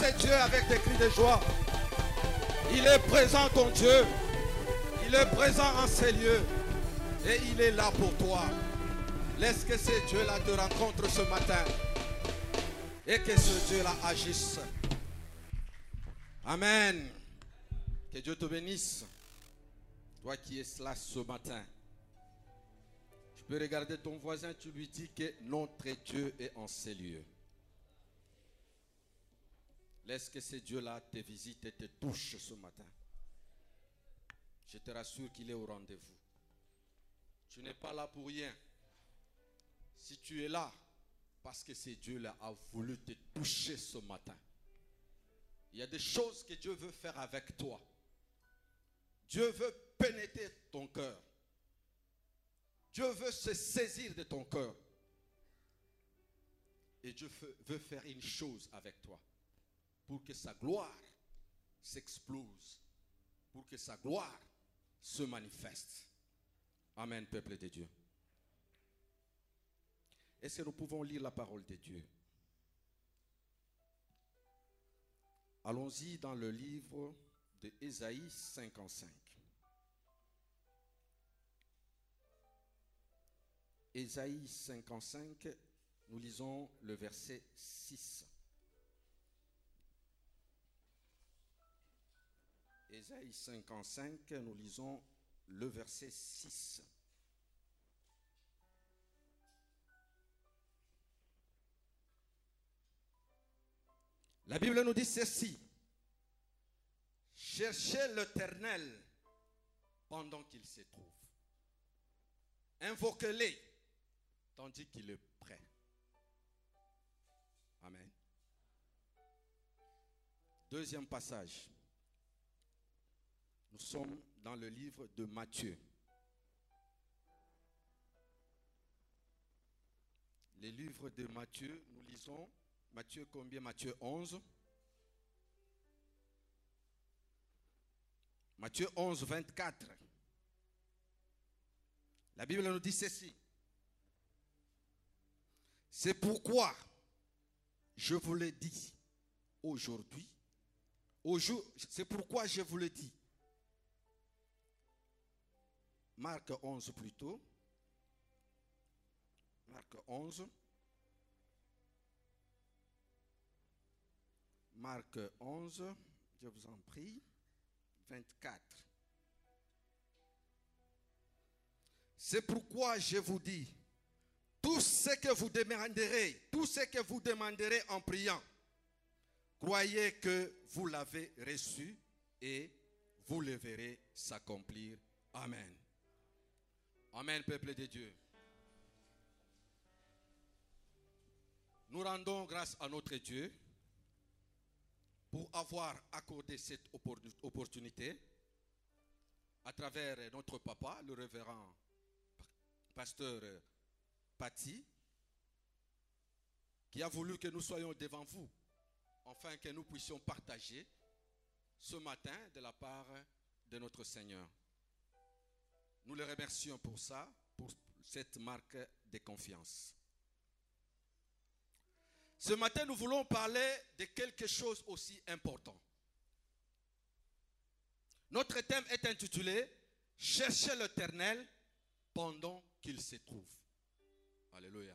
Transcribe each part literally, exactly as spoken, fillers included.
c'est Dieu avec des cris de joie. Il est présent ton Dieu. Il est présent en ces lieux. Et il est là pour toi. Laisse que ce Dieu-là te rencontre ce matin. Et que ce Dieu-là agisse. Amen. Que Dieu te bénisse. Toi qui es là ce matin. Tu peux regarder ton voisin, tu lui dis que notre Dieu est en ces lieux. Laisse que ce Dieu-là te visite et te touche ce matin. Je te rassure qu'il est au rendez-vous. Tu n'es pas là pour rien. Si tu es là, parce que ce Dieu-là a voulu te toucher ce matin. Il y a des choses que Dieu veut faire avec toi. Dieu veut pénétrer ton cœur. Dieu veut se saisir de ton cœur. Et Dieu veut faire une chose avec toi. Pour que sa gloire s'explose. Pour que sa gloire se manifeste. Amen, peuple de Dieu. Est-ce que nous pouvons lire la parole de Dieu? Allons-y dans le livre de Ésaïe cinquante-cinq. Ésaïe cinquante-cinq, nous lisons le verset six. Ésaïe cinquante-cinq, nous lisons le verset six. La Bible nous dit ceci. Cherchez l'Éternel pendant qu'il se trouve. Invoquez-le tandis qu'il est prêt. Amen. Deuxième passage. Nous sommes dans le livre de Matthieu. Le livre de Matthieu, nous lisons Matthieu combien? Matthieu onze. Matthieu onze, vingt-quatre. La Bible nous dit ceci. C'est pourquoi je vous le dis aujourd'hui. C'est pourquoi je vous le dis. Marc onze plutôt. Marc onze. Marc onze, je vous en prie, vingt-quatre. C'est pourquoi je vous dis, tout ce que vous demanderez, tout ce que vous demanderez en priant, croyez que vous l'avez reçu et vous le verrez s'accomplir. Amen. Amen, peuple de Dieu. Nous rendons grâce à notre Dieu pour avoir accordé cette opportunité à travers notre papa, le révérend pasteur Paty, qui a voulu que nous soyons devant vous, afin que nous puissions partager ce matin de la part de notre Seigneur. Nous le remercions pour ça, pour cette marque de confiance. Ce matin, nous voulons parler de quelque chose aussi important. Notre thème est intitulé « Cherchez l'Éternel pendant qu'il se trouve ». Alléluia.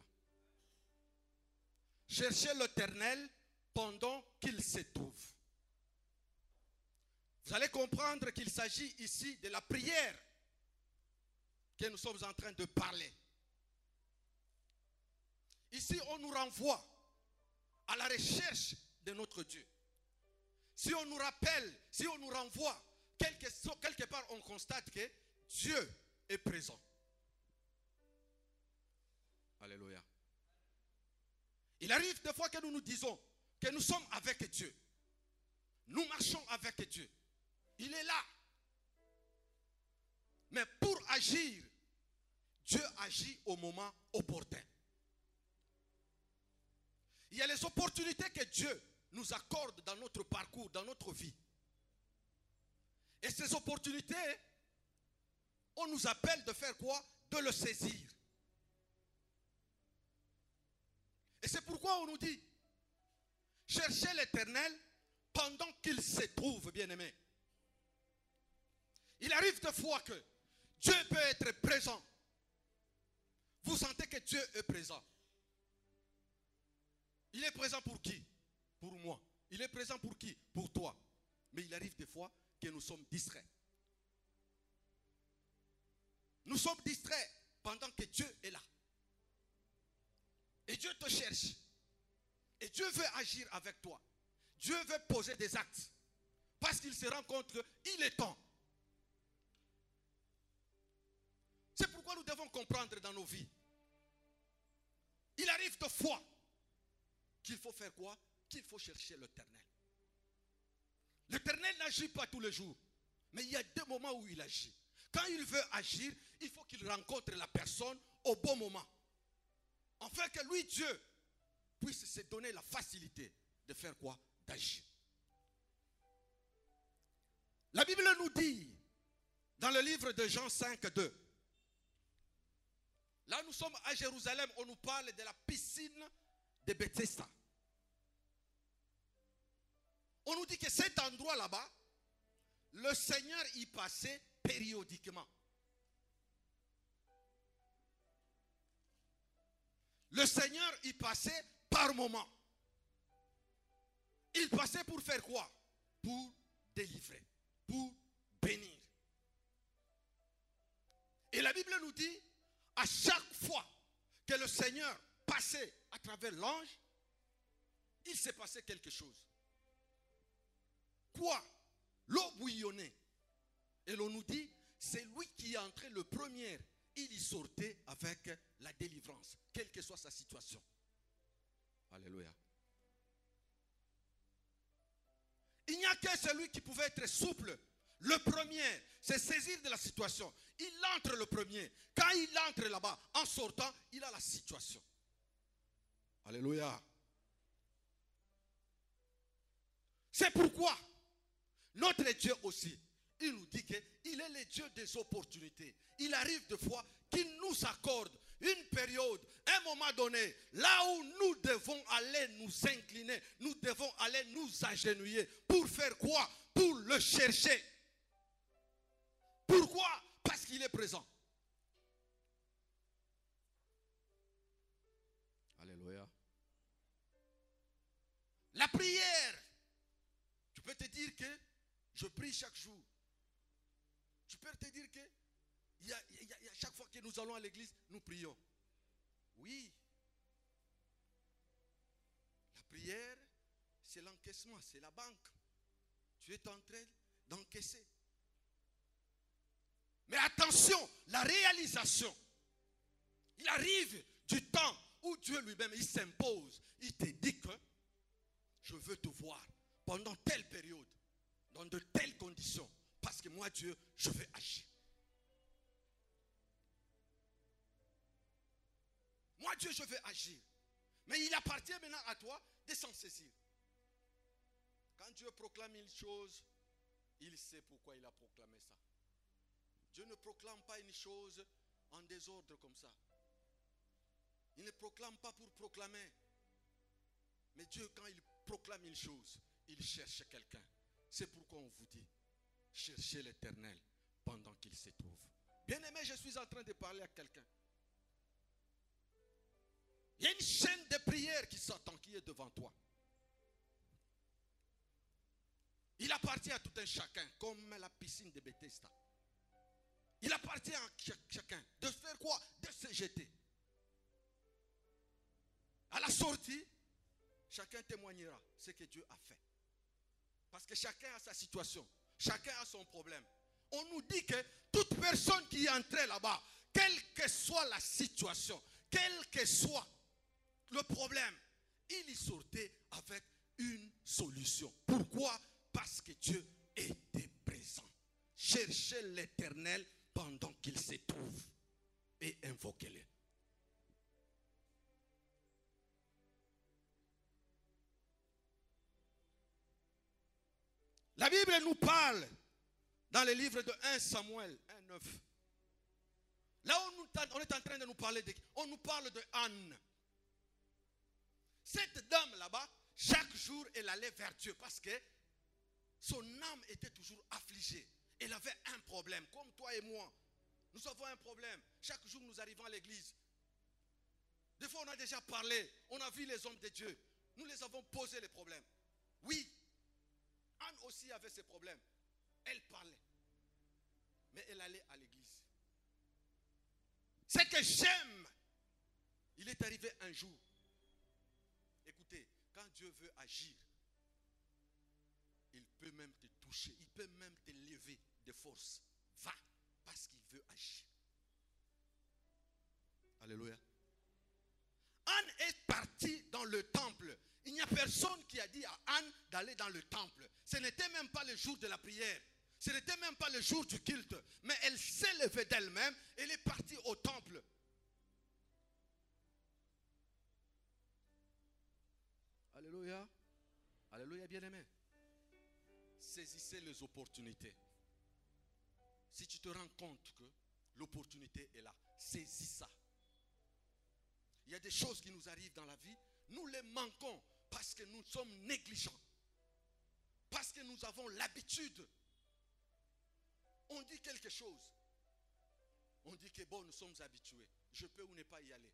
Cherchez l'Éternel pendant qu'il se trouve. Vous allez comprendre qu'il s'agit ici de la prière que nous sommes en train de parler. Ici, on nous renvoie à la recherche de notre Dieu. Si on nous rappelle, si on nous renvoie, quelque, quelque part on constate que Dieu est présent. Alléluia. Il arrive des fois que nous nous disons que nous sommes avec Dieu. Nous marchons avec Dieu. Il est là. Mais pour agir, Dieu agit au moment opportun. Il y a les opportunités que Dieu nous accorde dans notre parcours, dans notre vie. Et ces opportunités, on nous appelle de faire quoi? De le saisir. Et c'est pourquoi on nous dit, cherchez l'Éternel pendant qu'il se trouve, bien-aimé. Il arrive des fois que Dieu peut être présent. Vous sentez que Dieu est présent. Il est présent pour qui? Pour moi. Il est présent pour qui? Pour toi. Mais il arrive des fois que nous sommes distraits. Nous sommes distraits pendant que Dieu est là. Et Dieu te cherche. Et Dieu veut agir avec toi. Dieu veut poser des actes. Parce qu'il se rend compte qu'il est temps. C'est pourquoi nous devons comprendre dans nos vies. Il arrive de fois qu'il faut faire quoi? Qu'il faut chercher l'Éternel. L'Éternel n'agit pas tous les jours. Mais il y a deux moments où il agit. Quand il veut agir, il faut qu'il rencontre la personne au bon moment. Afin que lui, Dieu, puisse se donner la facilité de faire quoi? D'agir. La Bible nous dit, dans le livre de Jean cinq, deux, là nous sommes à Jérusalem, on nous parle de la piscine de Bethesda. On nous dit que cet endroit là-bas, le Seigneur y passait périodiquement. Le Seigneur y passait par moment. Il passait pour faire quoi? Pour délivrer, pour bénir. Et la Bible nous dit, à chaque fois que le Seigneur passait à travers l'ange, il s'est passé quelque chose. Quoi? L'eau bouillonnait. Et l'on nous dit, c'est lui qui est entré le premier. Il y sortait avec la délivrance, quelle que soit sa situation. Alléluia. Il n'y a que celui qui pouvait être souple. Le premier, c'est saisir de la situation. Il entre le premier. Quand il entre là-bas, en sortant, il a la situation. Alléluia. C'est pourquoi notre Dieu aussi, il nous dit qu'il est le Dieu des opportunités. Il arrive de fois qu'il nous accorde une période, un moment donné, là où nous devons aller nous incliner, nous devons aller nous agenouiller. Pour faire quoi? Pour le chercher. Pourquoi? Parce qu'il est présent. Alléluia. La prière. Tu peux te dire que je prie chaque jour. Tu peux te dire que il y a, il y a, il y a chaque fois que nous allons à l'église, nous prions. Oui. La prière, c'est l'encaissement, c'est la banque. Tu es en train d'encaisser. Mais attention, la réalisation. Il arrive du temps où Dieu lui-même, il s'impose. Il te dit que je veux te voir pendant telle période, dans de telles conditions. Parce que moi, Dieu, je vais agir. Moi, Dieu, je vais agir. Mais il appartient maintenant à toi de s'en saisir. Quand Dieu proclame une chose, il sait pourquoi il a proclamé ça. Dieu ne proclame pas une chose en désordre comme ça. Il ne proclame pas pour proclamer. Mais Dieu, quand il proclame une chose, il cherche quelqu'un. C'est pourquoi on vous dit, cherchez l'Éternel pendant qu'il se trouve. Bien-aimé, je suis en train de parler à quelqu'un. Il y a une chaîne de prière qui s'attend, qui est devant toi. Il appartient à tout un chacun, comme la piscine de Bethesda. Il appartient à chacun de faire quoi? De se jeter. À la sortie, chacun témoignera ce que Dieu a fait. Parce que chacun a sa situation. Chacun a son problème. On nous dit que toute personne qui est entrée là-bas, quelle que soit la situation, quel que soit le problème, il y sortait avec une solution. Pourquoi? Parce que Dieu était présent. Cherchez l'Éternel pendant qu'il se trouve et invoquez-le. La Bible nous parle dans le livre de premier Samuel un neuf. Là où on est en train de nous parler de, on nous parle de Anne. Cette dame là-bas, chaque jour, elle allait vers Dieu parce que Son âme était toujours affligée. Elle avait un problème, comme toi et moi. Nous avons un problème. Chaque jour, nous arrivons à l'église. Des fois, on a déjà parlé. On a vu les hommes de Dieu. Nous les avons posé les problèmes. Oui. Anne aussi avait ses problèmes. Elle parlait. Mais elle allait à l'église. C'est que j'aime. Il est arrivé un jour. Écoutez, quand Dieu veut agir, il peut même te toucher. Il peut même te lever de force. Va, parce qu'il veut agir. Alléluia. Anne est partie dans le temple. Il n'y a personne qui a dit à Anne d'aller dans le temple. Ce n'était même pas le jour de la prière. Ce n'était même pas le jour du culte. Mais elle s'est levée d'elle-même. Elle est partie au temple. Alléluia. Alléluia, bien-aimé. Saisissez les opportunités. Si tu te rends compte que l'opportunité est là, saisis ça. Il y a des choses qui nous arrivent dans la vie, nous les manquons parce que nous sommes négligents. Parce que nous avons l'habitude. On dit quelque chose. On dit que bon, nous sommes habitués. Je peux ou ne pas y aller.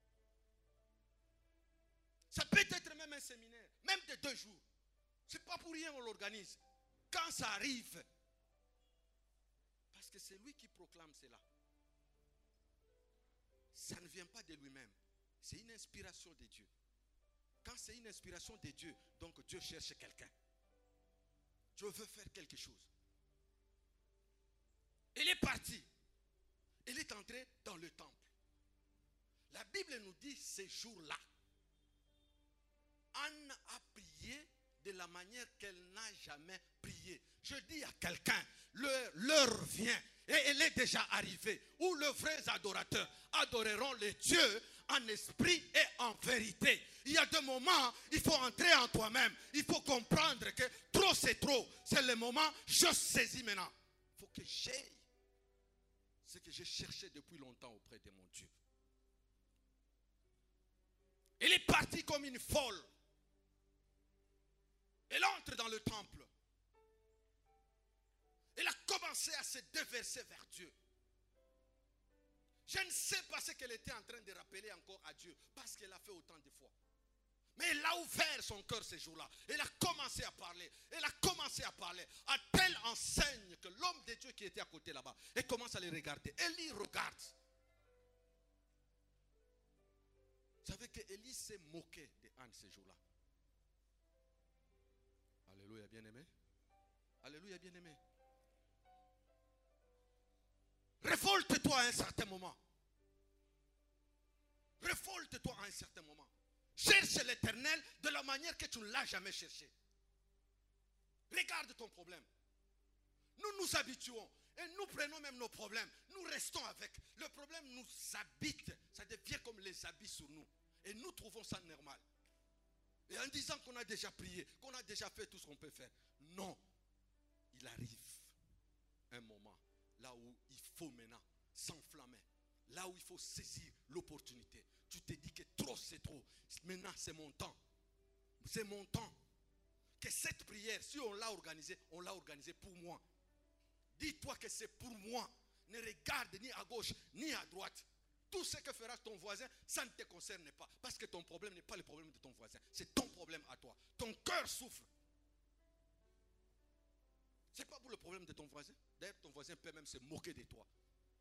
Ça peut être même un séminaire, même de deux jours. C'est pas pour rien qu'on l'organise. Quand ça arrive, parce que c'est lui qui proclame cela. Ça ne vient pas de lui-même. C'est une inspiration de Dieu. Quand c'est une inspiration de Dieu, donc Dieu cherche quelqu'un. Dieu veut faire quelque chose. Elle est partie. Elle est entrée dans le temple. La Bible nous dit ces jours-là, Anne a prié de la manière qu'elle n'a jamais prié. Je dis à quelqu'un, l'heure vient et elle est déjà arrivée où les vrais adorateurs adoreront les dieux en esprit et en vérité. Il y a des moments, il faut entrer en toi-même. Il faut comprendre que trop c'est trop. C'est le moment, je saisis maintenant. Il faut que j'aille ce que j'ai cherché depuis longtemps auprès de mon Dieu. Elle est partie comme une folle. Elle entre dans le temple. Elle a commencé à se déverser vers Dieu. Je ne sais pas ce qu'elle était en train de rappeler encore à Dieu, parce qu'elle a fait autant de fois. Mais elle a ouvert son cœur ces jours-là. Elle a commencé à parler. Elle a commencé à parler. À telle enseigne que l'homme de Dieu qui était à côté là-bas, elle commence à les regarder. Élie regarde. Vous savez que Élie s'est moqué de Anne ces jours-là. Alléluia, bien-aimé. Alléluia, bien-aimé. Révolte-toi à un certain moment. Révolte-toi à un certain moment. Cherche l'Éternel de la manière que tu ne l'as jamais cherché. Regarde ton problème. Nous nous habituons et nous prenons même nos problèmes. Nous restons avec. Le problème nous habite. Ça devient comme les habits sur nous. Et nous trouvons ça normal. Et en disant qu'on a déjà prié, qu'on a déjà fait tout ce qu'on peut faire. Non. Il arrive un moment là où il faut maintenant s'enflammer. Là où il faut saisir l'opportunité. Tu te dis que trop c'est trop. Maintenant c'est mon temps. C'est mon temps. Que cette prière, si on l'a organisée, on l'a organisée pour moi. Dis-toi que c'est pour moi. Ne regarde ni à gauche ni à droite. Tout ce que fera ton voisin, ça ne te concerne pas. Parce que ton problème n'est pas le problème de ton voisin. C'est ton problème à toi. Ton cœur souffre. Ce n'est pas pour le problème de ton voisin. D'ailleurs, ton voisin peut même se moquer de toi.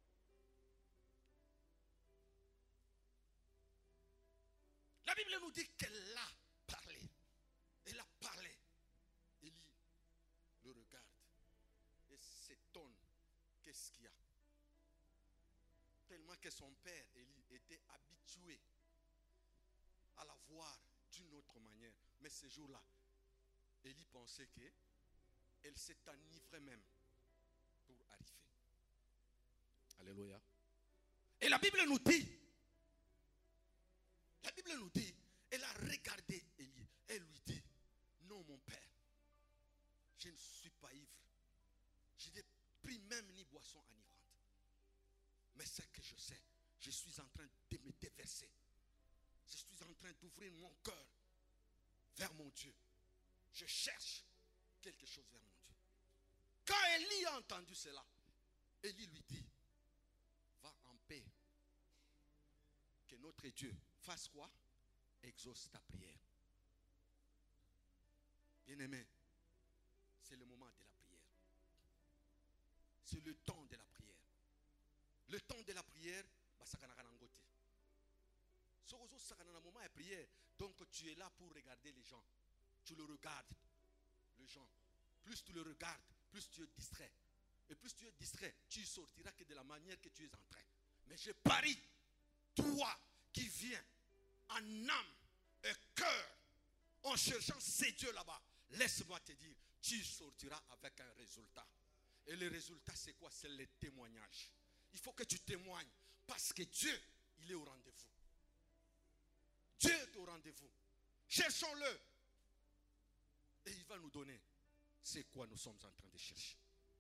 La Bible nous dit qu'elle a parlé. Elle a parlé. Élie le regarde et s'étonne. Qu'est-ce qu'il y a? Tellement que son père, Élie, était habitué à la voir d'une autre manière. Mais ce jour-là, Élie pensait qu'elle s'est enivrée même pour arriver. Alléluia. Et la Bible nous dit, la Bible nous dit, elle a regardé Élie. Elle lui dit, non mon père, je ne suis pas ivre. Je n'ai pris même ni boisson enivrante. Mais ce que je sais, je suis en train de me déverser. Je suis en train d'ouvrir mon cœur vers mon Dieu. Je cherche quelque chose vers mon Dieu. Quand Élie a entendu cela, Élie lui dit, va en paix. Que notre Dieu fasse quoi? Exauce ta prière. Bien-aimé, c'est le moment de la prière. C'est le temps de la prière. Le temps de la prière, c'est un moment de prière. Donc tu es là pour regarder les gens. Tu le regardes, les gens. Plus tu le regardes, plus tu es distrait. Et plus tu es distrait, tu sortiras que de la manière que tu es en train. Mais je parie, toi qui viens en âme et cœur, en cherchant ces dieux là-bas, laisse-moi te dire, tu sortiras avec un résultat. Et le résultat, c'est quoi? C'est le témoignage. Il faut que tu témoignes parce que Dieu, il est au rendez-vous. Dieu est au rendez-vous. Cherchons-le. Et il va nous donner c'est quoi nous sommes en train de chercher.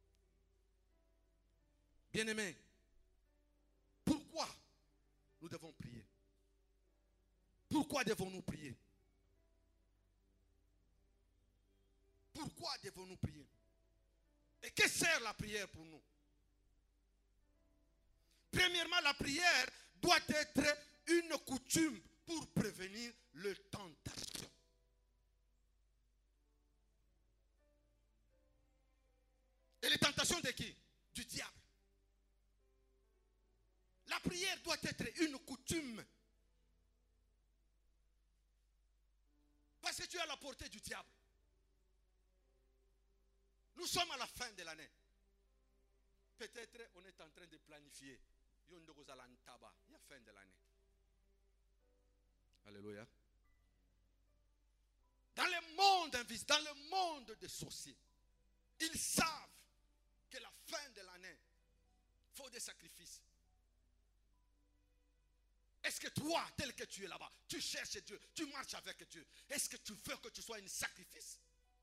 Bien-aimés, pourquoi nous devons prier? Pourquoi devons-nous prier? Pourquoi devons-nous prier? Et que sert la prière pour nous? Premièrement, la prière doit être une coutume pour prévenir le tentation. Et les tentations de qui? Du diable. La prière doit être une coutume. Parce que tu es à la portée du diable. Nous sommes à la fin de l'année. Peut-être on est en train de planifier. Il y a la fin de l'année. Alléluia. Dans le monde invisible, dans le monde des sorciers, ils savent que la fin de l'année, il faut des sacrifices. Est-ce que toi, tel que tu es là-bas, tu cherches Dieu, tu marches avec Dieu, est-ce que tu veux que tu sois un sacrifice?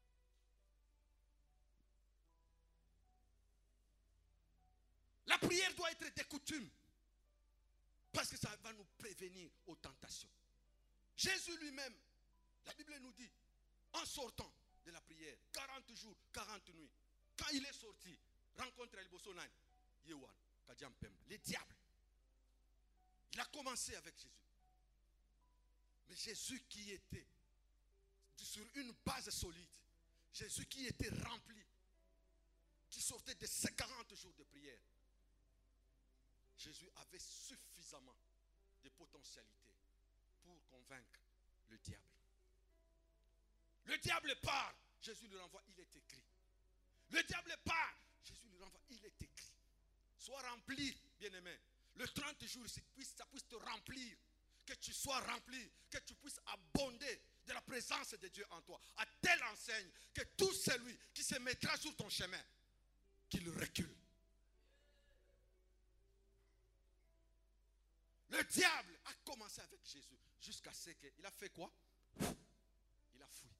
La prière doit être des coutumes. Parce que ça va nous prévenir aux tentations. Jésus lui-même, la Bible nous dit, en sortant de la prière, quarante jours, quarante nuits, quand il est sorti, rencontre El Bosonan, Yewan, Kadiampem, les diables. Il a commencé avec Jésus. Mais Jésus qui était sur une base solide, Jésus qui était rempli, qui sortait de ces quarante jours de prière, Jésus avait suffisamment de potentialité pour convaincre le diable. Le diable part, Jésus lui renvoie, il est écrit. Le diable part, Jésus lui renvoie, il est écrit. Sois rempli, bien-aimé. Le trente jours, ça puisse, ça puisse te remplir. Que tu sois rempli, que tu puisses abonder de la présence de Dieu en toi. À telle enseigne que tout celui qui se mettra sur ton chemin, qu'il recule. Le diable a commencé avec Jésus jusqu'à ce qu'il a fait quoi? Il a fui.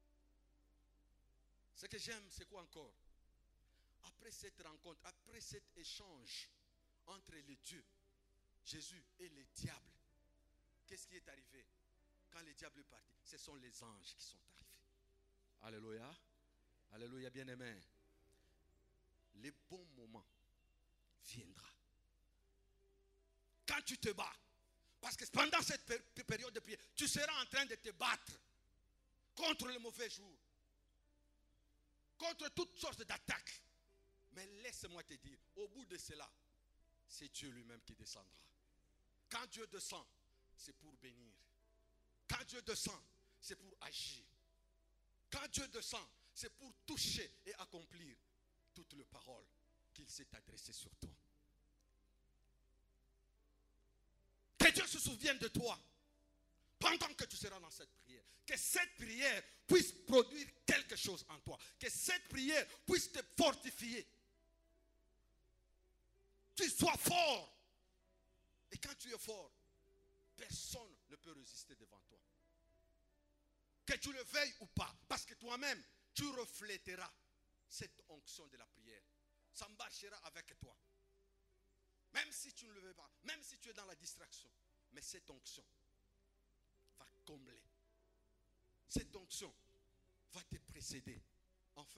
Ce que j'aime, c'est quoi encore? Après cette rencontre, après cet échange entre les dieux, Jésus et les diables, qu'est-ce qui est arrivé? Quand les diables est parti, ce sont les anges qui sont arrivés. Alléluia. Alléluia, bien-aimé. Les bons moments viendront. Quand tu te bats, parce que pendant cette période de prière, tu seras en train de te battre contre le mauvais jour, contre toutes sortes d'attaques. Mais laisse-moi te dire, au bout de cela, c'est Dieu lui-même qui descendra. Quand Dieu descend, c'est pour bénir. Quand Dieu descend, c'est pour agir. Quand Dieu descend, c'est pour toucher et accomplir toutes les paroles qu'il s'est adressées sur toi. Que Dieu se souvienne de toi pendant que tu seras dans cette prière. Que cette prière puisse produire quelque chose en toi. Que cette prière puisse te fortifier. Tu sois fort. Et quand tu es fort, personne ne peut résister devant toi. Que tu le veuilles ou pas. Parce que toi-même, tu refléteras cette onction de la prière. Ça marchera avec toi. Même si tu ne le veux pas, même si tu es dans la distraction, mais cette onction va combler. Cette onction va te précéder en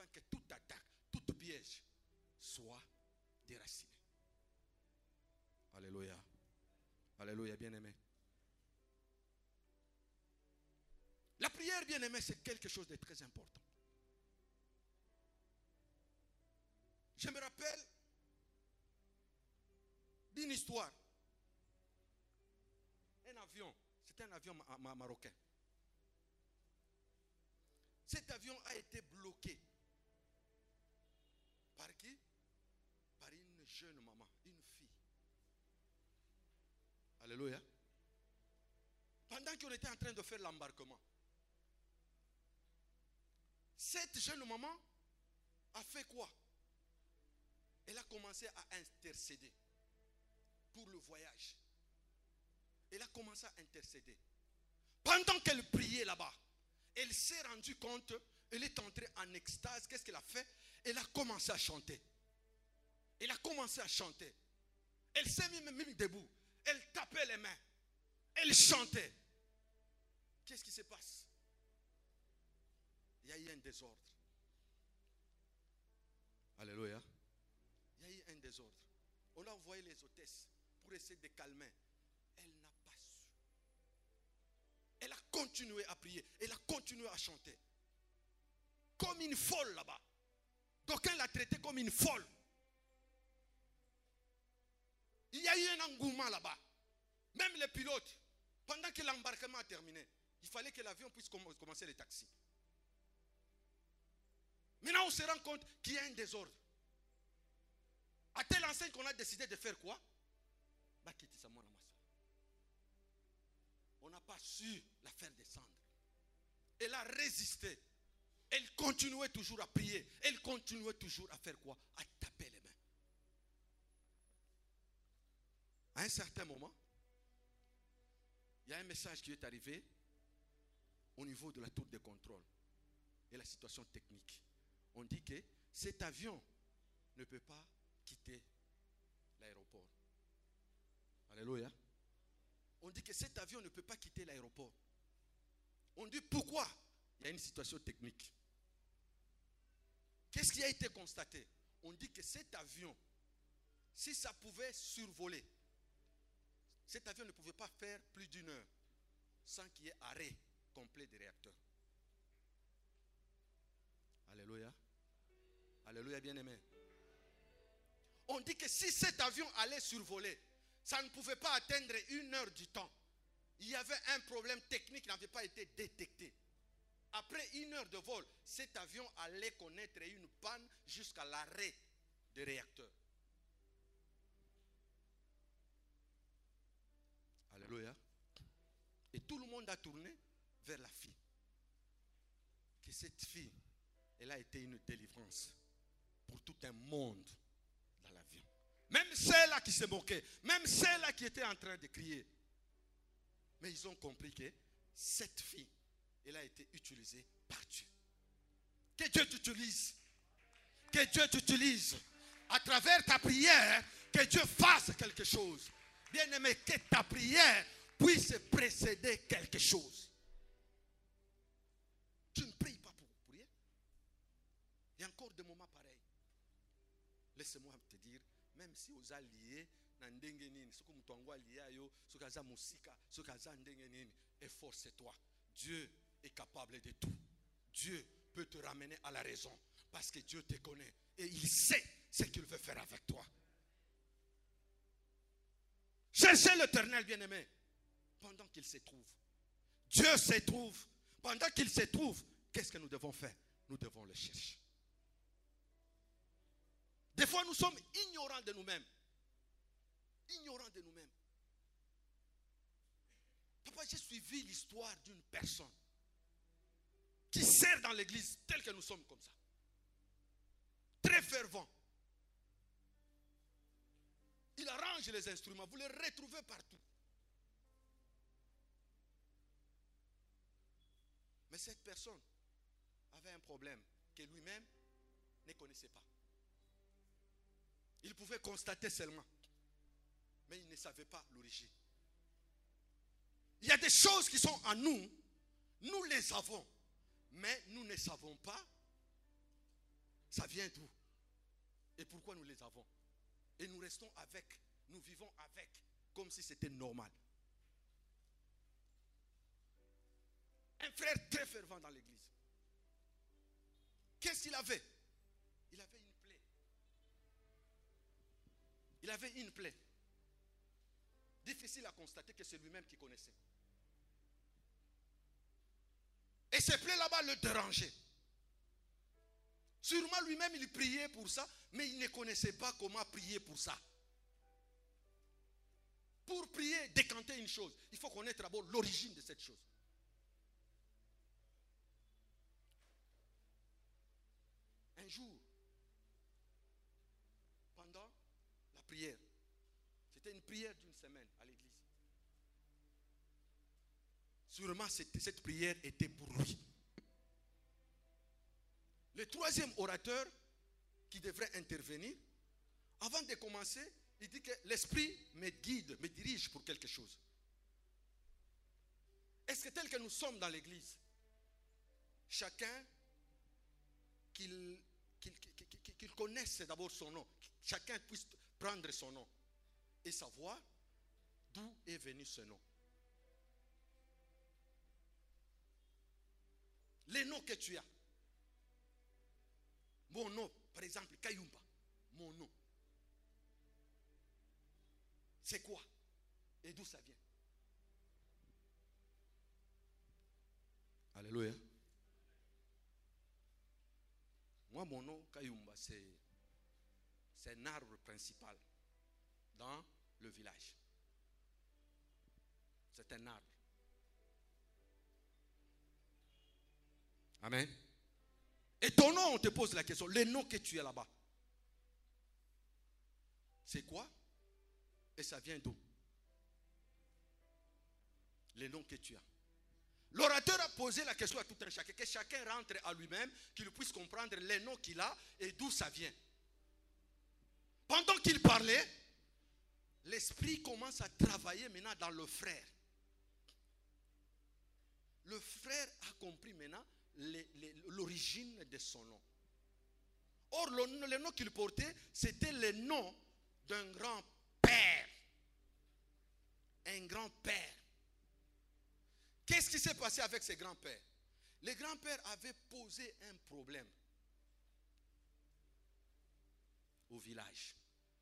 soit déraciné. Alléluia. Alléluia, bien-aimé. La prière, bien-aimé, c'est quelque chose de très important. Je me rappelle d'une histoire. Un avion, c'était un avion marocain. Cet avion a été bloqué. Par qui? Par une jeune maman, une fille. Alléluia. Pendant qu'on était en train de faire l'embarquement, cette jeune maman a fait quoi? Elle a commencé à intercéder pour le voyage. Elle a commencé à intercéder. Pendant qu'elle priait là-bas, elle s'est rendue compte, elle est entrée en extase. Qu'est-ce qu'elle a fait? Elle a commencé à chanter. Elle a commencé à chanter. Elle s'est même mise debout. Elle tapait les mains. Elle chantait. Qu'est-ce qui se passe? Il y a eu un désordre. Alléluia. Il y a eu un désordre. On a envoyé les hôtesses pour essayer de calmer. Elle n'a pas su. Elle a continué à prier. Elle a continué à chanter. Comme une folle là-bas. D'aucuns l'a traitée comme une folle. Il y a eu un engouement là-bas. Même les pilotes, pendant que l'embarquement a terminé, il fallait que l'avion puisse commencer les taxis. Maintenant, on se rend compte qu'il y a un désordre. À telle enseigne qu'on a décidé de faire quoi? On n'a pas su la faire descendre. Elle a résisté. Elle continuait toujours à prier. Elle continuait toujours à faire quoi? À taper les mains. À un certain moment, il y a un message qui est arrivé au niveau de la tour de contrôle et la situation technique. On dit que cet avion ne peut pas quitter l'aéroport. Alléluia. On dit que cet avion ne peut pas quitter l'aéroport. On dit pourquoi? Il y a une situation technique. Qu'est-ce qui a été constaté? On dit que cet avion, si ça pouvait survoler, cet avion ne pouvait pas faire plus d'une heure sans qu'il y ait arrêt complet des réacteurs. Alléluia. Alléluia, bien-aimé. On dit que si cet avion allait survoler, ça ne pouvait pas atteindre une heure du temps. Il y avait un problème technique qui n'avait pas été détecté. Après une heure de vol, cet avion allait connaître une panne jusqu'à l'arrêt des réacteurs. Alléluia. Et tout le monde a tourné vers la fille. Que cette fille, elle a été une délivrance pour tout un monde dans l'avion. Même celle-là qui se moquait, même celle-là qui était en train de crier. Mais ils ont compris que cette fille, elle a été utilisée par Dieu. Que Dieu t'utilise. Que Dieu t'utilise. À travers ta prière, que Dieu fasse quelque chose. Bien-aimé, que ta prière puisse précéder quelque chose. Tu ne pries pas pour prier. Il y a encore des moments pareils. Laisse-moi te dire, même si vous êtes liés, efforce-toi. Dieu est capable de tout. Dieu peut te ramener à la raison parce que Dieu te connaît et il sait ce qu'il veut faire avec toi. Cherchez l'Éternel, bien-aimé, pendant qu'il se trouve. Dieu se trouve. Pendant qu'il se trouve, qu'est-ce que nous devons faire? Nous devons le chercher. Des fois, nous sommes ignorants de nous-mêmes. Ignorants de nous-mêmes. Papa, j'ai suivi l'histoire d'une personne qui sert dans l'église telle que nous sommes comme ça. Très fervent. Il arrange les instruments. Vous les retrouvez partout. Mais cette personne avait un problème que lui-même ne connaissait pas. Il pouvait constater seulement. Mais il ne savait pas l'origine. Il y a des choses qui sont en nous. Nous les avons. Mais nous ne savons pas. Ça vient d'où? Et pourquoi nous les avons? Et nous restons avec, nous vivons avec, comme si c'était normal. Un frère très fervent dans l'église. Qu'est-ce qu'il avait? Il avait une plaie. Il avait une plaie. Difficile à constater que c'est lui-même qui connaissait. Et ces plaies là-bas le dérangeaient. Sûrement lui-même il priait pour ça, mais il ne connaissait pas comment prier pour ça. Pour prier, décanter une chose, il faut connaître d'abord l'origine de cette chose. Un jour, pendant la prière, c'était une prière d'une semaine à l'église. Sûrement cette, cette prière était pour lui. Le troisième orateur qui devrait intervenir, avant de commencer, il dit que l'Esprit me guide, me dirige pour quelque chose. Est-ce que tel que nous sommes dans l'église, chacun qu'il qu'il, qu'il, qu'il connaisse d'abord son nom, chacun puisse prendre son nom et savoir d'où est venu ce nom. Les noms que tu as. Mon nom, par exemple, Kayumba. Mon nom. C'est quoi? Et d'où ça vient? Alléluia. Moi, mon nom, Kayumba, c'est, c'est un arbre principal dans le village. C'est un arbre. Amen. Et ton nom, on te pose la question, les noms que tu as là-bas, c'est quoi? Et ça vient d'où? Les noms que tu as. L'orateur a posé la question à tout un chacun, que chacun rentre à lui-même, qu'il puisse comprendre les noms qu'il a et d'où ça vient. Pendant qu'il parlait, l'esprit commence à travailler maintenant dans le frère. Le frère a compris maintenant les, les, l'origine de son nom. Or, le, le nom qu'il portait, c'était le nom d'un grand-père. Un grand-père. Qu'est-ce qui s'est passé avec ces grands-pères? Les grands-pères avaient posé un problème au village.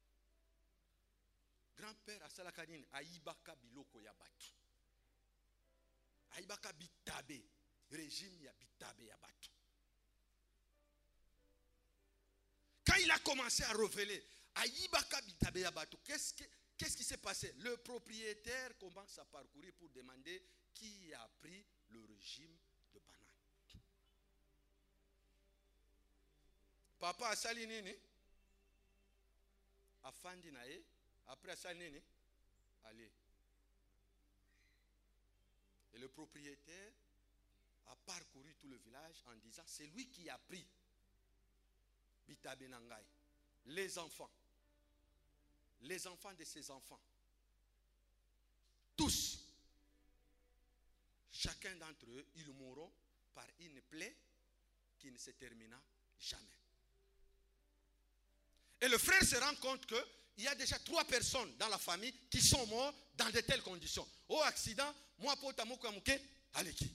Grand-père à Salakanin, Aïbaka Biloko Yabatu. Aïbaka Bitabe, régime Yabitabe Yabatu. Quand il a commencé à révéler Aïbaka Bitabe Yabatu, qu'est-ce qui, qu'est-ce qui s'est passé? Le propriétaire commence à parcourir pour demander qui a pris le régime de banane. Papa a sali nini? A fandi nae. Après a sali nini? Allez. Et le propriétaire a parcouru tout le village en disant, c'est lui qui a pris Bitabe Nangai. Les enfants. Les enfants de ses enfants. Tous. Chacun d'entre eux, ils mourront par une plaie qui ne se termina jamais. Et le frère se rend compte qu'il y a déjà trois personnes dans la famille qui sont mortes dans de telles conditions. Au accident, moi pota moko muke aleki.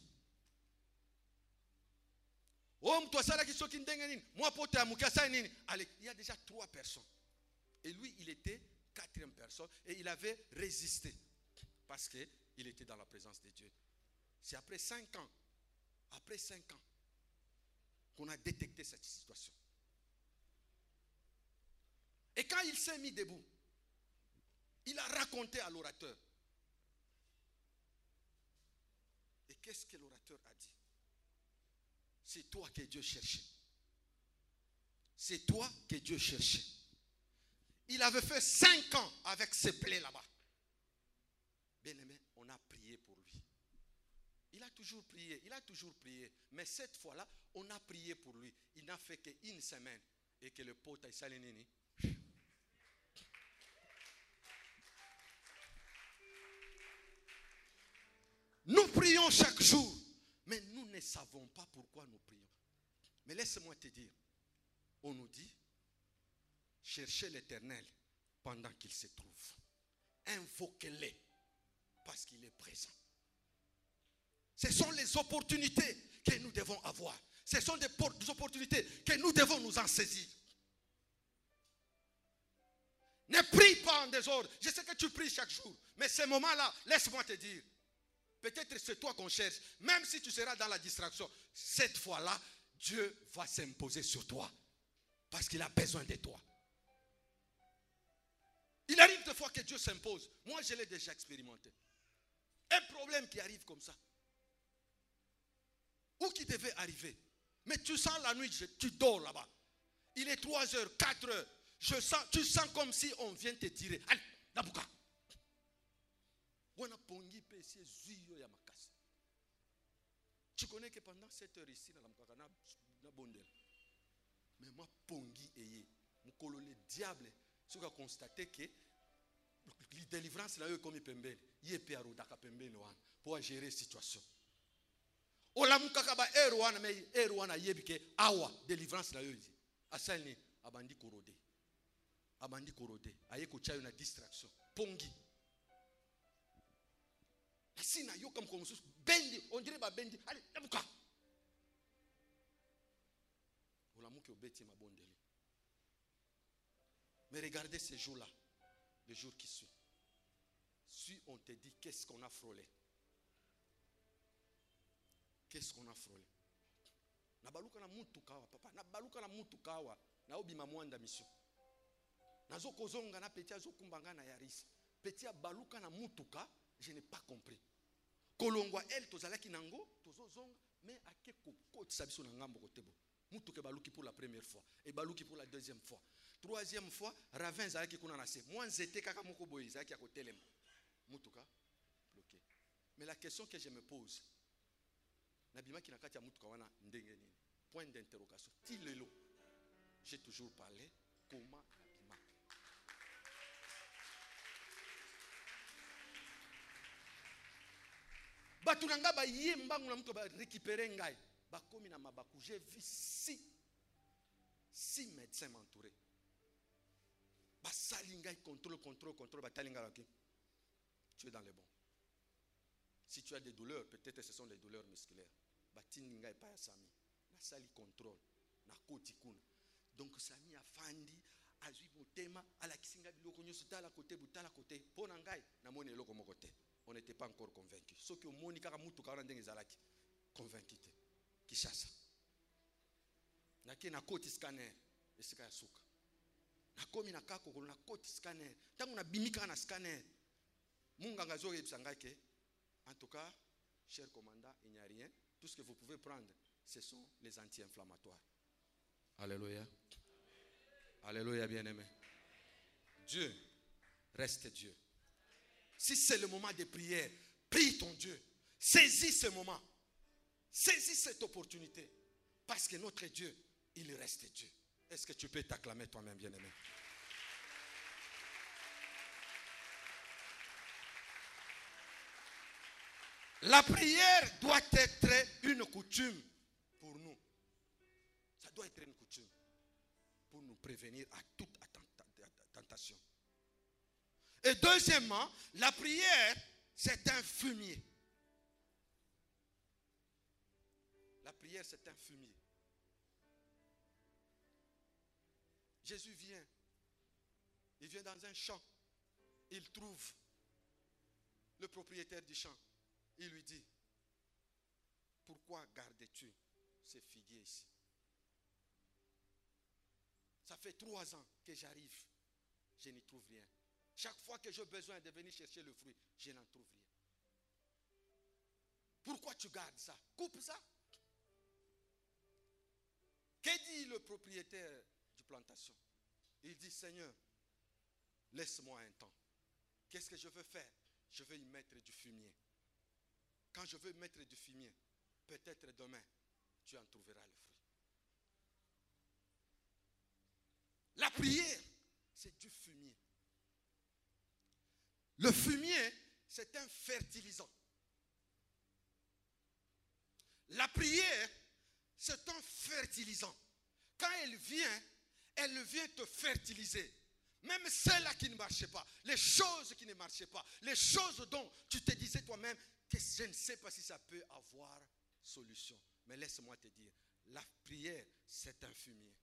Oh mtosala ki soki ndenge nini, moi pota muke sa nini aleki. Il y a déjà trois personnes. Et lui, il était quatrième personne et il avait résisté parce qu'il était dans la présence de Dieu. C'est après cinq ans, après cinq ans, qu'on a détecté cette situation. Et quand il s'est mis debout, il a raconté à l'orateur. Et qu'est-ce que l'orateur a dit? C'est toi que Dieu cherchait. C'est toi que Dieu cherchait. Il avait fait cinq ans avec ses plaies là-bas. Bien aimé, on a prié pour lui. Il a toujours prié, il a toujours prié. Mais cette fois-là, on a prié pour lui. Il n'a fait qu'une semaine. Et que le pote a salinini. Nous prions chaque jour. Mais nous ne savons pas pourquoi nous prions. Mais laisse-moi te dire. On nous dit, cherchez l'Éternel pendant qu'il se trouve. Invoquez-le parce qu'il est présent. Ce sont les opportunités que nous devons avoir. Ce sont des opportunités que nous devons nous en saisir. Ne prie pas en désordre. Je sais que tu pries chaque jour. Mais ce moment-là, laisse-moi te dire. Peut-être c'est toi qu'on cherche. Même si tu seras dans la distraction, cette fois-là, Dieu va s'imposer sur toi. Parce qu'il a besoin de toi. Il arrive des fois que Dieu s'impose. Moi, je l'ai déjà expérimenté. Un problème qui arrive comme ça. Ou qui devait arriver. Mais tu sens la nuit, tu dors là-bas. Il est trois heures, quatre heures. Je sens, tu sens comme si on vient te tirer. Allez, Nabuka. Tu connais que pendant cette heure ici, mais moi, pongi eye, le diable, ce qui a constaté que la délivrance là, comme il pembele, il est pérodaka pembele pour gérer la situation. Ola mukakaba erwana mais erwana yebike awa délivrance là yo asali abandi korode abandi korode aye ko chayo na distraction pongi asina yo comme comme bendi on dirait ba bendi allez nabuka ola muke obeti mabondeli. Mais regardez ces jours là, les jours qui suivent. Si on te dit qu'est-ce qu'on a frôlé, qu'est-ce qu'on a frôlé? Na baluka na mutu kawa papa, na baluka na mutu kawa, na obima mwanda mission. Na zo kozonga na petit azo kumbanga na yaris. Petit baluka na mutuka, je n'ai pas compris. Kolongwa el tozalaki nango, tozo zonga, mais akeko koti sabiso na ngambo kotebo. Mutuka baluki pour la première fois et baluki pour la deuxième fois. Troisième fois, ravin zalaki kuna na se. Moi nzete kaka moko boyi zalaki akotelema. Mutuka bloqué. Mais la question que je me pose, Nabima qui n'a qu'à mutuka wana ndenge nini. Point d'interrogation. Tilelo. J'ai toujours parlé comment Nabima. Batunanga ba yemba nguna mutu ba récupérer ngai. Ba komi na mabaku. J'ai vu six six médecins m'entourer. Ba salingai contrôle contrôle contrôle ba talinga laki. Tu es dans les bons. Si tu as des douleurs, peut-être ce sont des douleurs musculaires. Batininga et pas ya sami. La sali contrôle. Na koti kuna. Donc sami afandi azui motema ala kisinga biloko nyoso tala côté butala côté. Pona ngai na moni eloko moko te. On n'était pas encore convaincus. Ceux qui ont moni kaka mutu ka ndenge zalaki. Convaincu te. Kishasa. Na ki na koti scanner esika ya suka. Na komi na kako na koti scanner. Tangu na bimika na scanner. Munganga zo yebisa ngai ke en tout cas, cher commandant, il n'y a rien. Tout ce que vous pouvez prendre, ce sont les anti-inflammatoires. Alléluia. Alléluia, bien-aimé. Dieu reste Dieu. Si c'est le moment de prière, prie ton Dieu. Saisis ce moment. Saisis cette opportunité. Parce que notre Dieu, il reste Dieu. Est-ce que tu peux t'acclamer toi-même, bien-aimé? La prière doit être une coutume pour nous. Ça doit être une coutume pour nous prévenir à toute tentation. Et deuxièmement, la prière, c'est un fumier. La prière, c'est un fumier. Jésus vient. Il vient dans un champ. Il trouve le propriétaire du champ. Il lui dit, pourquoi gardes-tu ces figuiers ici? Ça fait trois ans que j'arrive, je n'y trouve rien. Chaque fois que j'ai besoin de venir chercher le fruit, je n'en trouve rien. Pourquoi tu gardes ça? Coupe ça. Que dit le propriétaire du plantation? Il dit, Seigneur, laisse-moi un temps. Qu'est-ce que je veux faire? Je veux y mettre du fumier. Quand je veux mettre du fumier, peut-être demain, tu en trouveras le fruit. La prière, c'est du fumier. Le fumier, c'est un fertilisant. La prière, c'est un fertilisant. Quand elle vient, elle vient te fertiliser. Même celles-là qui ne marchaient pas, les choses qui ne marchaient pas, les choses dont tu te disais toi-même que je ne sais pas si ça peut avoir solution. Mais laisse-moi te dire, la prière, c'est un fumier.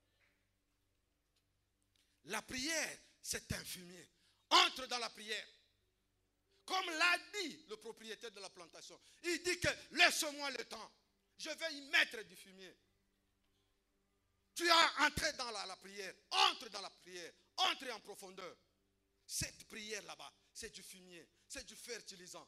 La prière, c'est un fumier. Entre dans la prière. Comme l'a dit le propriétaire de la plantation. Il dit que laisse-moi le temps. Je vais y mettre du fumier. Tu as entré dans la, la prière. Entre dans la prière. Entre en profondeur. Cette prière là-bas, c'est du fumier. C'est du fertilisant.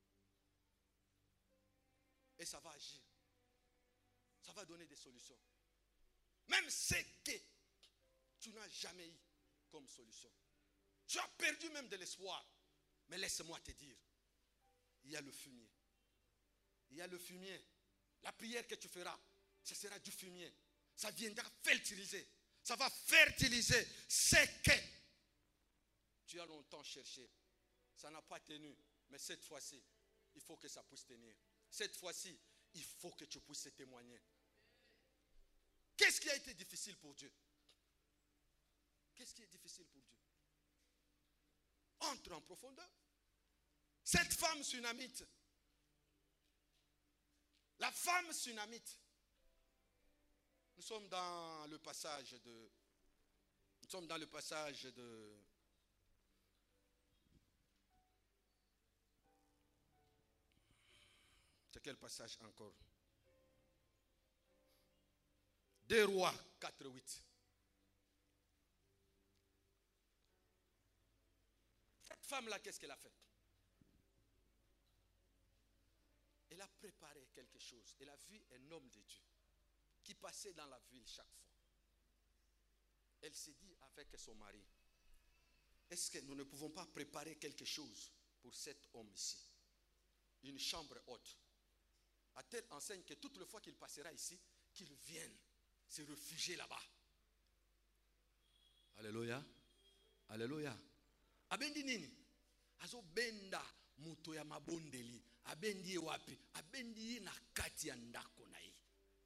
Et ça va agir. Ça va donner des solutions. Même ce que tu n'as jamais eu comme solution. Tu as perdu même de l'espoir. Mais laisse-moi te dire, il y a le fumier. Il y a le fumier. La prière que tu feras, ce sera du fumier. Ça viendra fertiliser. Ça va fertiliser ce que tu as longtemps cherché. Ça n'a pas tenu. Mais cette fois-ci, il faut que ça puisse tenir. Cette fois-ci, il faut que tu puisses témoigner. Qu'est-ce qui a été difficile pour Dieu? Qu'est-ce qui est difficile pour Dieu? Entre en profondeur. Cette femme sunamite, la femme sunamite, nous sommes dans le passage de, nous sommes dans le passage de, c'est quel passage encore? Deux Rois quatre huit. Cette femme-là, qu'est-ce qu'elle a fait? Elle a préparé quelque chose. Elle a vu un homme de Dieu qui passait dans la ville chaque fois. Elle s'est dit avec son mari, est-ce que nous ne pouvons pas préparer quelque chose pour cet homme ici? Une chambre haute. À telle enseigne que toute les fois qu'il passera ici, qu'il vienne se réfugier là-bas. Alléluia. Alléluia. Abendi nini? Azo benda muto ya mabondeli. Abendi wapi? Abendi na kati ya ndako na ye.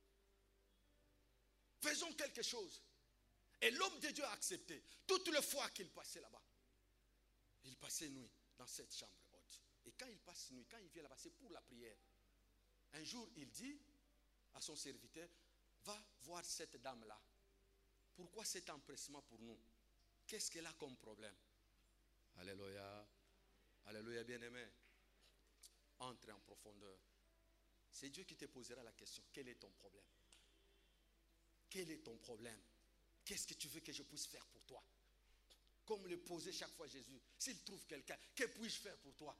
Faisons quelque chose. Et l'homme de Dieu a accepté. Toutes les fois qu'il passait là-bas, il passait nuit dans cette chambre haute. Et quand il passe nuit, quand il vient là-bas, c'est pour la prière. Un jour, il dit à son serviteur, va voir cette dame-là. Pourquoi cet empressement pour nous? Qu'est-ce qu'elle a comme problème? Alléluia. Alléluia, bien-aimé. Entre en profondeur. C'est Dieu qui te posera la question. Quel est ton problème? Quel est ton problème? Qu'est-ce que tu veux que je puisse faire pour toi? Comme le posait chaque fois Jésus. S'il trouve quelqu'un, que puis-je faire pour toi?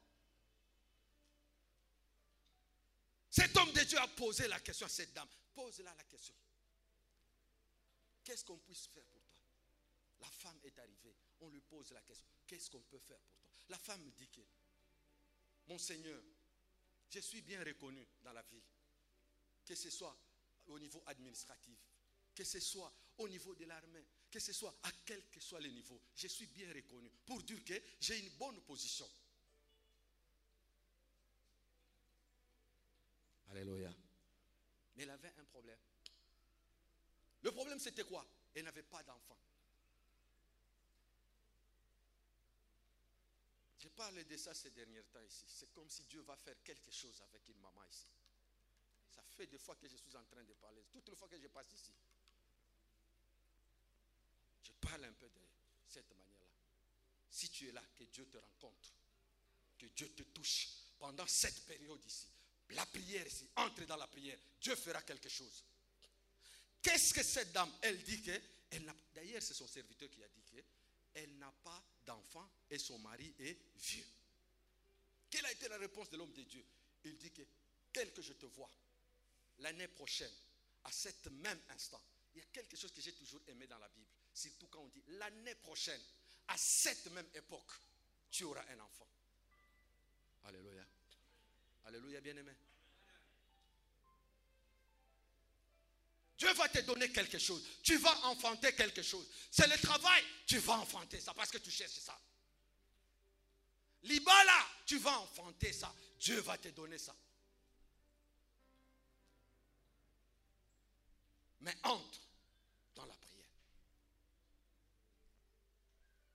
Cet homme de Dieu a posé la question à cette dame. Pose-la la question. Qu'est-ce qu'on puisse faire pour toi? La femme est arrivée. On lui pose la question. Qu'est-ce qu'on peut faire pour toi? La femme dit que, mon Seigneur, je suis bien reconnu dans la ville. Que ce soit au niveau administratif, que ce soit au niveau de l'armée, que ce soit à quel que soit le niveau, je suis bien reconnu pour dire que j'ai une bonne position. Alléluia. Mais elle avait un problème. Le problème c'était quoi? Elle n'avait pas d'enfant. Je parle de ça ces derniers temps ici. C'est comme si Dieu va faire quelque chose avec une maman ici. Ça fait des fois que je suis en train de parler. Toutes les fois que je passe ici, je parle un peu de cette manière-là. Si tu es là, que Dieu te rencontre, que Dieu te touche pendant cette période ici. La prière ici, entre dans la prière, Dieu fera quelque chose. Qu'est-ce que cette dame, elle dit que, elle n'a, d'ailleurs c'est son serviteur qui a dit que, elle n'a pas d'enfant et son mari est vieux. Quelle a été la réponse de l'homme de Dieu? Il dit que, tel que je te vois, l'année prochaine, à cet même instant, il y a quelque chose que j'ai toujours aimé dans la Bible, surtout quand on dit l'année prochaine, à cette même époque, tu auras un enfant. Alléluia. Alléluia, bien-aimé. Dieu va te donner quelque chose. Tu vas enfanter quelque chose. C'est le travail. Tu vas enfanter ça parce que tu cherches ça. L'ibala, tu vas enfanter ça. Dieu va te donner ça. Mais entre dans la prière.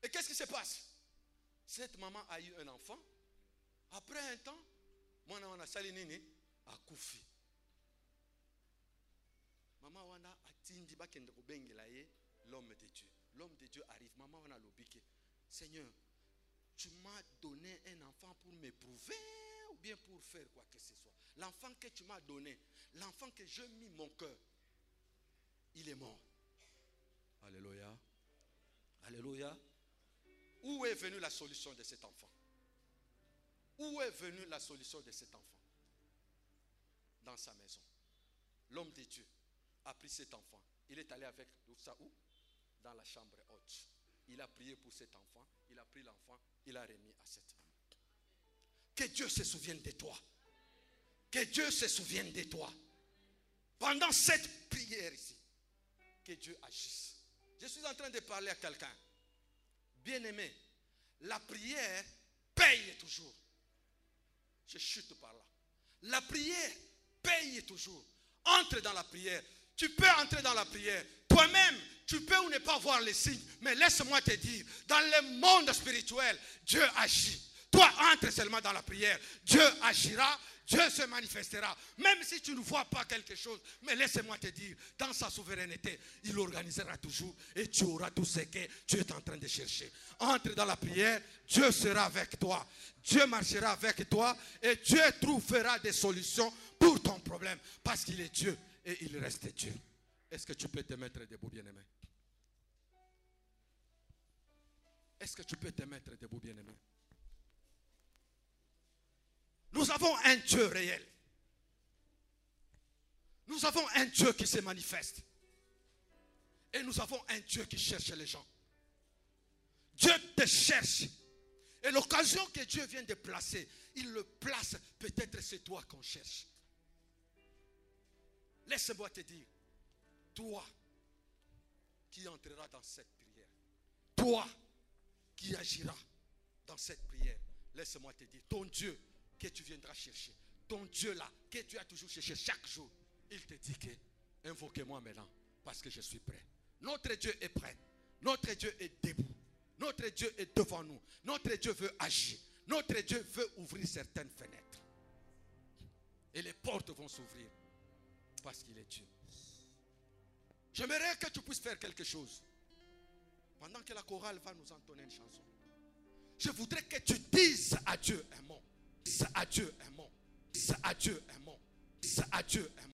Et qu'est-ce qui se passe? Cette maman a eu un enfant. Après un temps, moi, on a sali nini a koufi. Maman wana atindi bakende kobengela ye l'homme de Dieu. L'homme de Dieu arrive. Maman wana lobike. Seigneur, tu m'as donné un enfant pour m'éprouver ou bien pour faire quoi que ce soit. L'enfant que tu m'as donné, l'enfant que j'ai mis mon cœur, il est mort. Alléluia. Alléluia. Où est venue la solution de cet enfant? Où est venue la solution de cet enfant? Dans sa maison. L'homme de Dieu a pris cet enfant. Il est allé avec ça où? Dans la chambre haute. Il a prié pour cet enfant. Il a pris l'enfant. Il a remis à cette maman. Que Dieu se souvienne de toi. Que Dieu se souvienne de toi. Pendant cette prière ici. Que Dieu agisse. Je suis en train de parler à quelqu'un. Bien-aimé, la prière paye toujours. Je chute par là. La prière paye toujours. Entre dans la prière. Tu peux entrer dans la prière. Toi-même, tu peux ou ne pas voir les signes. Mais laisse-moi te dire, dans le monde spirituel, Dieu agit. Toi, entre seulement dans la prière. Dieu agira. Dieu se manifestera. Même si tu ne vois pas quelque chose. Mais laisse-moi te dire, dans sa souveraineté, il organisera toujours. Et tu auras tout ce que tu es en train de chercher. Entre dans la prière. Dieu sera avec toi. Dieu marchera avec toi. Et Dieu trouvera des solutions pour ton problème. Parce qu'il est Dieu. Et il reste Dieu. Est-ce que tu peux te mettre debout, bien-aimé? Est-ce que tu peux te mettre debout, bien-aimé? Nous avons un Dieu réel. Nous avons un Dieu qui se manifeste. Et nous avons un Dieu qui cherche les gens. Dieu te cherche. Et l'occasion que Dieu vient de placer, il le place, peut-être c'est toi qu'on cherche. Laisse-moi te dire, toi qui entreras dans cette prière, toi qui agiras dans cette prière, laisse-moi te dire, ton Dieu que tu viendras chercher, ton Dieu là, que tu as toujours cherché chaque jour, il te dit que invoquez-moi maintenant, parce que je suis prêt. Notre Dieu est prêt, notre Dieu est debout, notre Dieu est devant nous, notre Dieu veut agir, notre Dieu veut ouvrir certaines fenêtres. Et les portes vont s'ouvrir, parce qu'il est Dieu. J'aimerais que tu puisses faire quelque chose. Pendant que la chorale va nous entonner une chanson, je voudrais que tu dises à Dieu un mot. Dises à Dieu un mot. Dises à Dieu un mot. Dises à Dieu un mot.